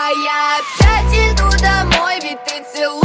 А я опять иду домой, ведь ты целуешь